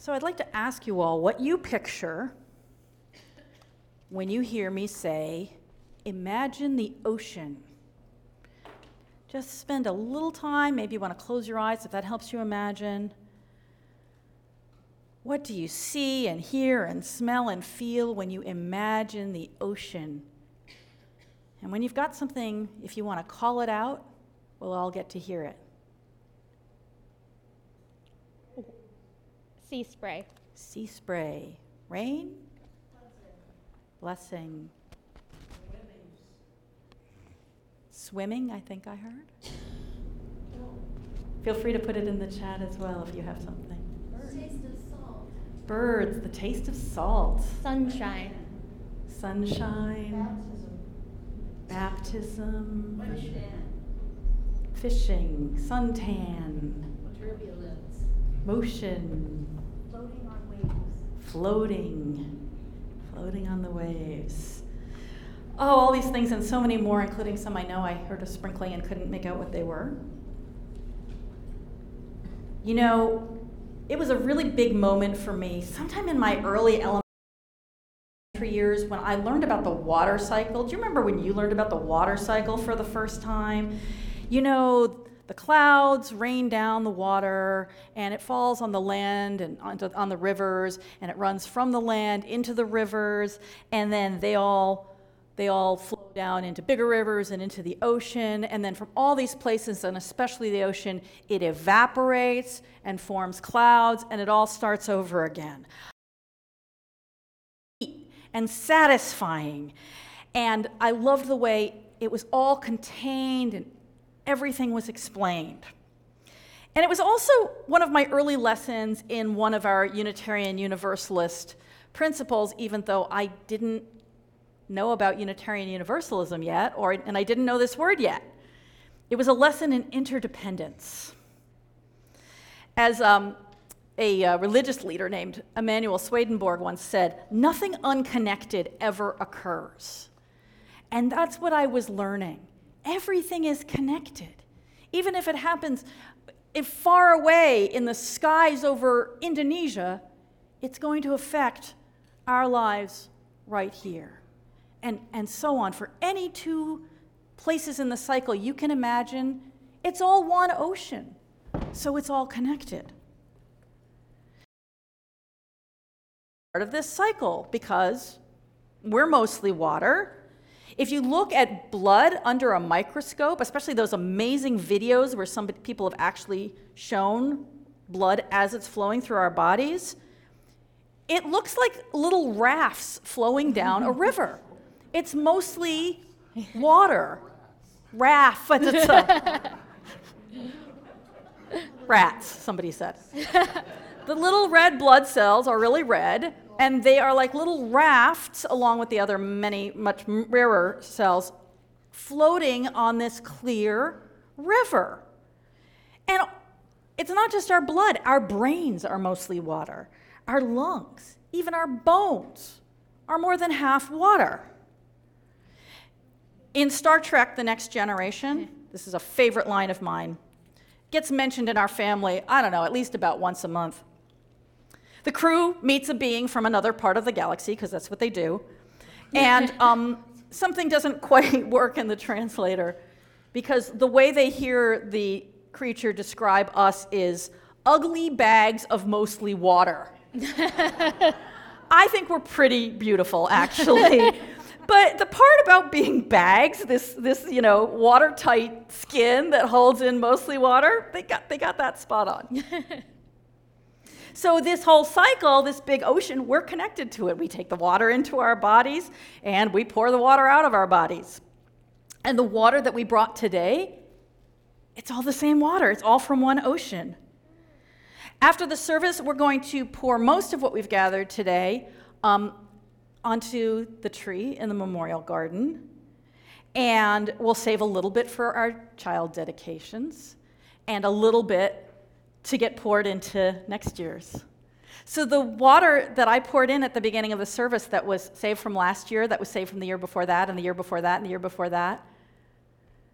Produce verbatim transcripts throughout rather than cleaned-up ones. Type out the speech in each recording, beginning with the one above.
So I'd like to ask you all what you picture when you hear me say, imagine the ocean. Just spend a little time, maybe you want to close your eyes if that helps you imagine. What do you see and hear and smell and feel when you imagine the ocean? And when you've got something, if you want to call it out, we'll all get to hear it. Sea spray. Sea spray. Rain? Blessing. Swimming, I think I heard. Feel free to put it in the chat as well if you have something. Birds. Taste of salt. Birds, the taste of salt. Sunshine. Sunshine. Baptism. Baptism. Fishing. Fishing. Suntan. Turbulence. Motion. Floating on waves. Floating. Floating on the waves. Oh, all these things and so many more, including some I know I heard a sprinkling and couldn't make out what they were. You know, it was a really big moment for me, sometime in my early elementary years when I learned about the water cycle. Do you remember when you learned about the water cycle for the first time? You know, the clouds rain down the water, and it falls on the land and onto, on the rivers, and it runs from the land into the rivers, and then they all They all flow down into bigger rivers and into the ocean, and then from all these places, and especially the ocean, it evaporates and forms clouds, and it all starts over again. And satisfying. And I loved the way it was all contained and everything was explained. And it was also one of my early lessons in one of our Unitarian Universalist principles, even though I didn't know about Unitarian Universalism yet, or and I didn't know this word yet. It was a lesson in interdependence. As um, a uh, religious leader named Emanuel Swedenborg once said, nothing unconnected ever occurs. And that's what I was learning. Everything is connected. Even if it happens if far away in the skies over Indonesia, it's going to affect our lives right here. And, and so on. For any two places in the cycle you can imagine, it's all one ocean, so it's all connected. Part of this cycle, because we're mostly water. If you look at blood under a microscope, especially those amazing videos where some people have actually shown blood as it's flowing through our bodies, it looks like little rafts flowing down a river. It's mostly water. Raft, but it's a rats, somebody said. The little red blood cells are really red, and they are like little rafts, along with the other many, much rarer cells, floating on this clear river. And it's not just our blood. Our brains are mostly water. Our lungs, even our bones, are more than half water. In Star Trek: The Next Generation, this is a favorite line of mine, gets mentioned in our family, I don't know, at least about once a month. The crew meets a being from another part of the galaxy, because that's what they do, and um, something doesn't quite work in the translator, because the way they hear the creature describe us is ugly bags of mostly water. I think we're pretty beautiful, actually. But the part about being bags, this, this you know, watertight skin that holds in mostly water, they got, they got that spot on. So this whole cycle, this big ocean, we're connected to it. We take the water into our bodies, and we pour the water out of our bodies. And the water that we brought today, it's all the same water. It's all from one ocean. After the service, we're going to pour most of what we've gathered today um, onto the tree in the memorial garden, and we'll save a little bit for our child dedications and a little bit to get poured into next year's. So the water that I poured in at the beginning of the service that was saved from last year, that was saved from the year before that, and the year before that, and the year before that,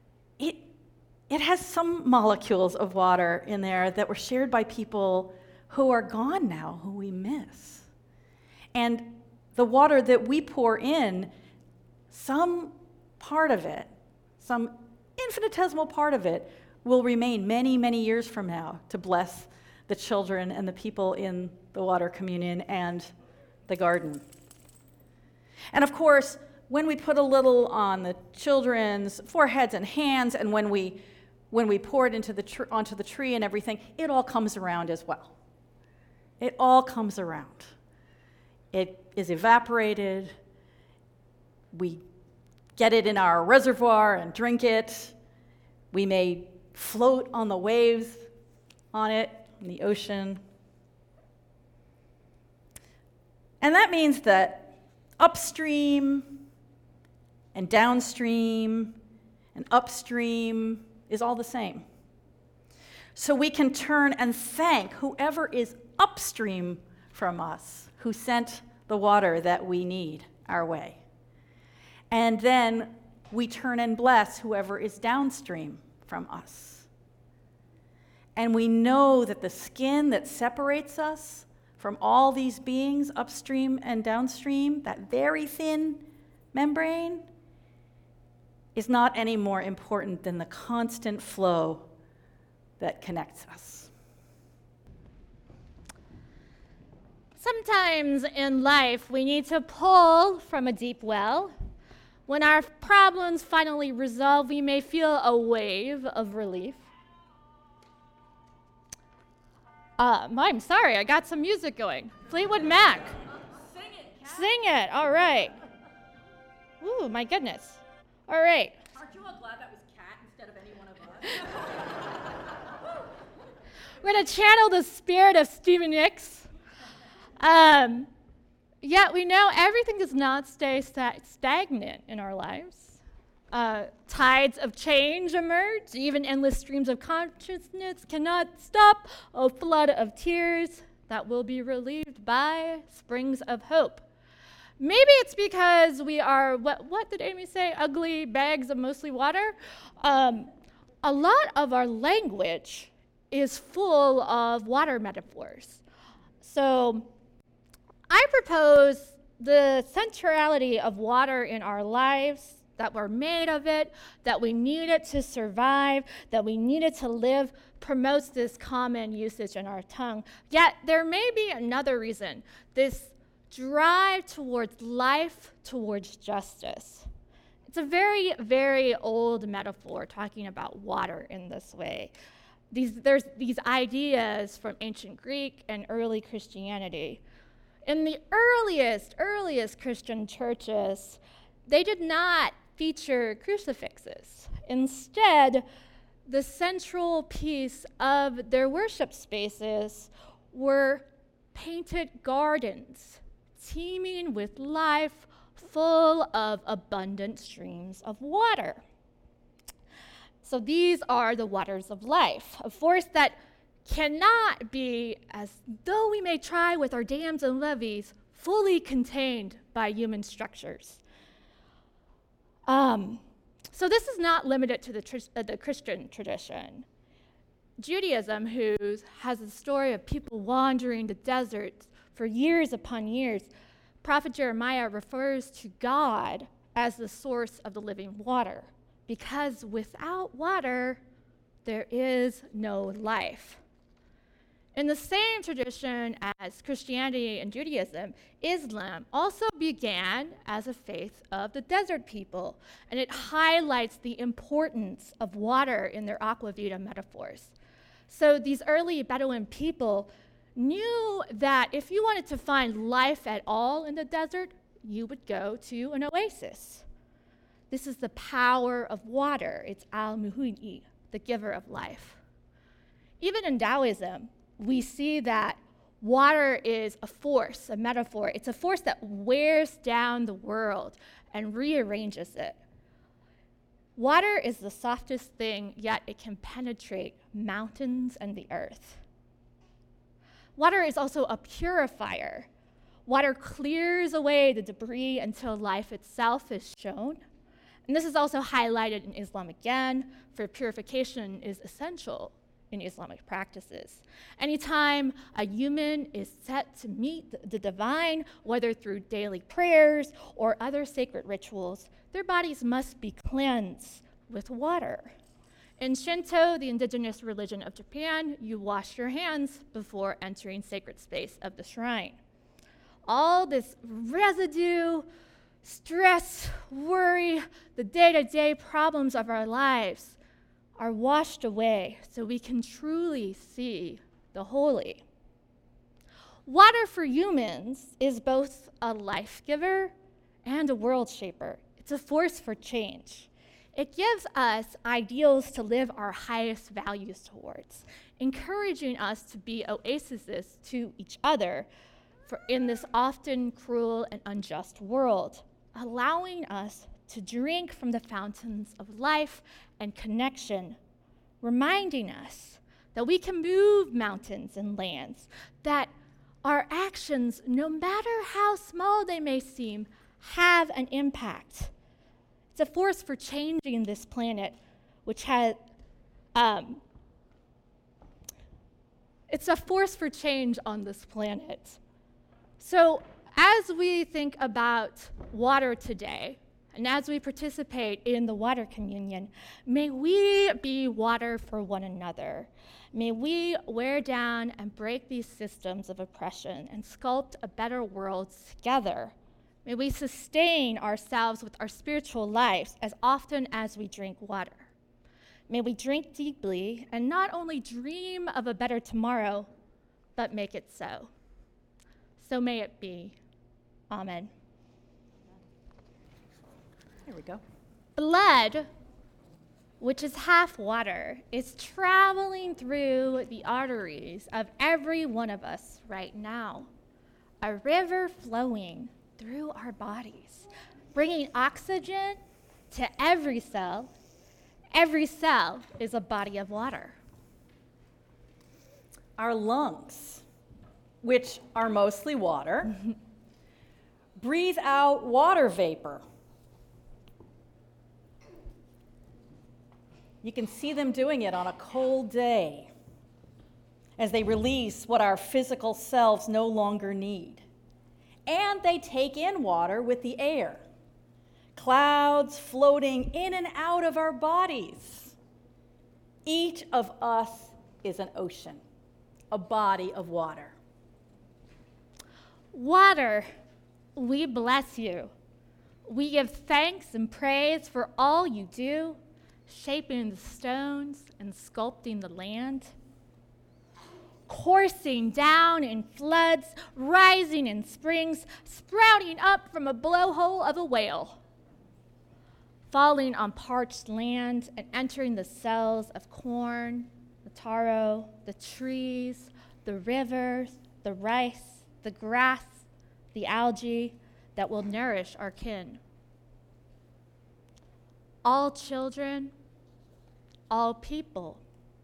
it It has some molecules of water in there that were shared by people who are gone now, who we miss. And the water that we pour in, some part of it, some infinitesimal part of it, will remain many, many years from now to bless the children and the people in the water communion and the garden. And of course, when we put a little on the children's foreheads and hands, and when we when we pour it into the tr- onto the tree and everything, it all comes around as well. It all comes around. It is evaporated. We get it in our reservoir and drink it. We may float on the waves on it in the ocean. And that means that upstream and downstream and upstream is all the same. So we can turn and thank whoever is upstream from us, who sent the water that we need our way. And then we turn and bless whoever is downstream from us. And we know that the skin that separates us from all these beings upstream and downstream, that very thin membrane, is not any more important than the constant flow that connects us. Sometimes in life, we need to pull from a deep well. When our problems finally resolve, we may feel a wave of relief. Uh, I'm sorry, I got some music going. Fleetwood Mac. Sing it, Kat. Sing it, all right. Ooh, my goodness. All right. Aren't you all glad that was Kat instead of any one of us? We're going to channel the spirit of Stevie Nicks. Um, yet we know everything does not stay sta- stagnant in our lives. Uh, tides of change emerge. Even endless streams of consciousness cannot stop a flood of tears that will be relieved by springs of hope. Maybe it's because we are, what, what did Amy say, ugly bags of mostly water? Um, a lot of our language is full of water metaphors. So I propose the centrality of water in our lives, that we're made of it, that we need it to survive, that we need it to live, promotes this common usage in our tongue. Yet there may be another reason, this drive towards life, towards justice. It's a very, very old metaphor talking about water in this way. These, there's these ideas from ancient Greek and early Christianity. In the earliest, earliest Christian churches, they did not feature crucifixes. Instead, the central piece of their worship spaces were painted gardens, teeming with life, full of abundant streams of water. So these are the waters of life, a force that cannot be, as though we may try with our dams and levees, fully contained by human structures. Um, so this is not limited to the, tr- uh, the Christian tradition. Judaism, who has a story of people wandering the deserts for years upon years, Prophet Jeremiah refers to God as the source of the living water, because without water, there is no life. In the same tradition as Christianity and Judaism, Islam also began as a faith of the desert people, and it highlights the importance of water in their aquavita metaphors. So these early Bedouin people knew that if you wanted to find life at all in the desert, you would go to an oasis. This is the power of water. It's al-Muhyi, the giver of life. Even in Taoism, we see that water is a force, a metaphor. It's a force that wears down the world and rearranges it. Water is the softest thing, yet it can penetrate mountains and the earth. Water is also a purifier. Water clears away the debris until life itself is shown. And this is also highlighted in Islam again, for purification is essential in Islamic practices. Anytime a human is set to meet the, the divine, whether through daily prayers or other sacred rituals, their bodies must be cleansed with water. In Shinto, the indigenous religion of Japan, you wash your hands before entering sacred space of the shrine. All this residue, stress, worry, the day-to-day problems of our lives are washed away so we can truly see the holy. Water for humans is both a life giver and a world shaper. It's a force for change. It gives us ideals to live our highest values towards, encouraging us to be oases to each other for in this often cruel and unjust world, allowing us to drink from the fountains of life and connection, reminding us that we can move mountains and lands, that our actions, no matter how small they may seem, have an impact. It's a force for changing this planet, which has, um, it's a force for change on this planet. So as we think about water today, and as we participate in the water communion, may we be water for one another. May we wear down and break these systems of oppression and sculpt a better world together. May we sustain ourselves with our spiritual lives as often as we drink water. May we drink deeply and not only dream of a better tomorrow, but make it so. So may it be. Amen. There we go. Blood, which is half water, is traveling through the arteries of every one of us right now. A river flowing through our bodies, bringing oxygen to every cell. Every cell is a body of water. Our lungs, which are mostly water, breathe out water vapor. You can see them doing it on a cold day as they release what our physical selves no longer need. And they take in water with the air, clouds floating in and out of our bodies. Each of us is an ocean, a body of water. Water, we bless you. We give thanks and praise for all you do, shaping the stones and sculpting the land, coursing down in floods, rising in springs, sprouting up from a blowhole of a whale, falling on parched land and entering the cells of corn, the taro, the trees, the rivers, the rice, the grass, the algae that will nourish our kin. All children, all people,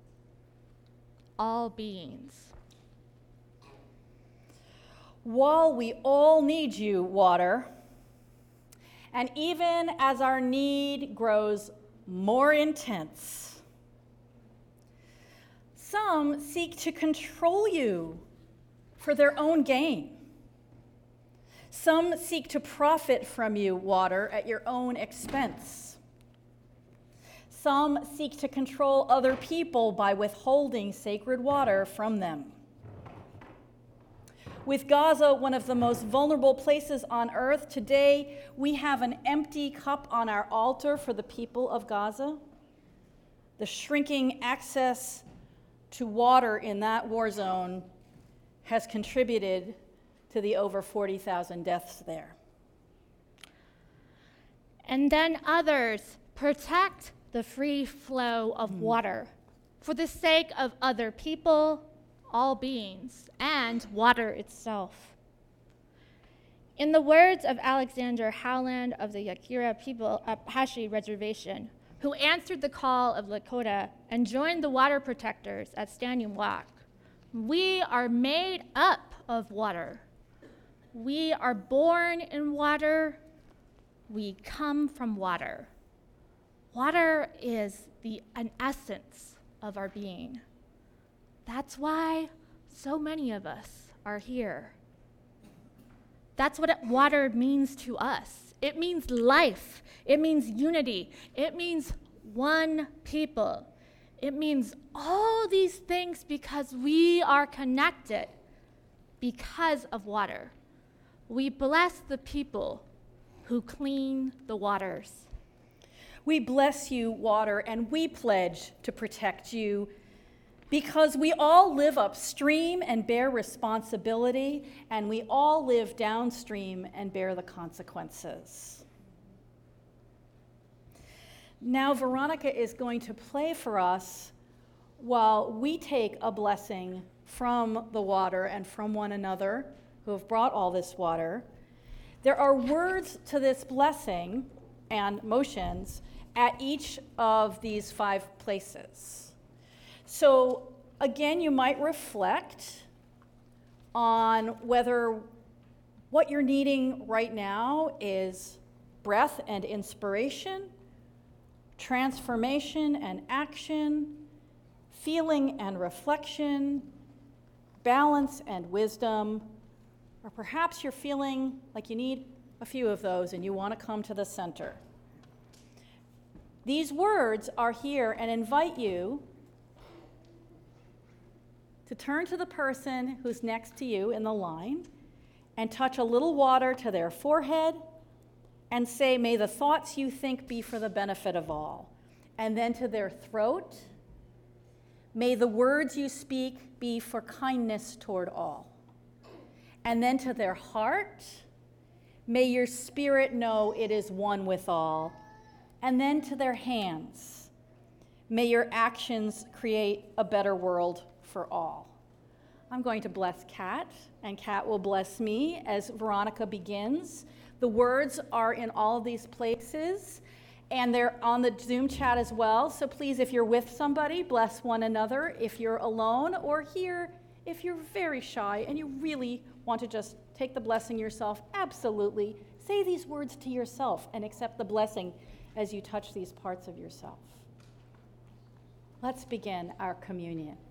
all beings. While we all need you, water, and even as our need grows more intense, some seek to control you for their own gain. Some seek to profit from you, water, at your own expense. Some seek to control other people by withholding sacred water from them. With Gaza, one of the most vulnerable places on earth, today we have an empty cup on our altar for the people of Gaza. The shrinking access to water in that war zone has contributed to the over forty thousand deaths there. And then others protect the free flow of mm. water for the sake of other people, all beings, and water itself. In the words of Alexander Howland of the Yakira people Apache Reservation, who answered the call of Lakota and joined the water protectors at Standing Rock, we are made up of water. We are born in water. We come from water. Water is the an essence of our being. That's why so many of us are here. That's what it- water means to us. It means life. It means unity. It means one people. It means all these things because we are connected because of water. We bless the people who clean the waters. We bless you, water, and we pledge to protect you because we all live upstream and bear responsibility, and we all live downstream and bear the consequences. Now, Veronica is going to play for us while we take a blessing from the water and from one another who have brought all this water. There are words to this blessing and motions at each of these five places. So again, you might reflect on whether what you're needing right now is breath and inspiration, transformation and action, feeling and reflection, balance and wisdom, or perhaps you're feeling like you need a few of those and you want to come to the center. These words are here and invite you to turn to the person who's next to you in the line and touch a little water to their forehead and say, "May the thoughts you think be for the benefit of all." And then to their throat, "May the words you speak be for kindness toward all." And then to their heart, "May your spirit know it is one with all." And then to their hands, "May your actions create a better world for all." I'm going to bless Kat, and Kat will bless me as Veronica begins. The words are in all of these places, and they're on the Zoom chat as well. So please, if you're with somebody, bless one another. If you're alone, or here, if you're very shy and you really want to just take the blessing yourself, absolutely. Say these words to yourself and accept the blessing as you touch these parts of yourself. Let's begin our communion.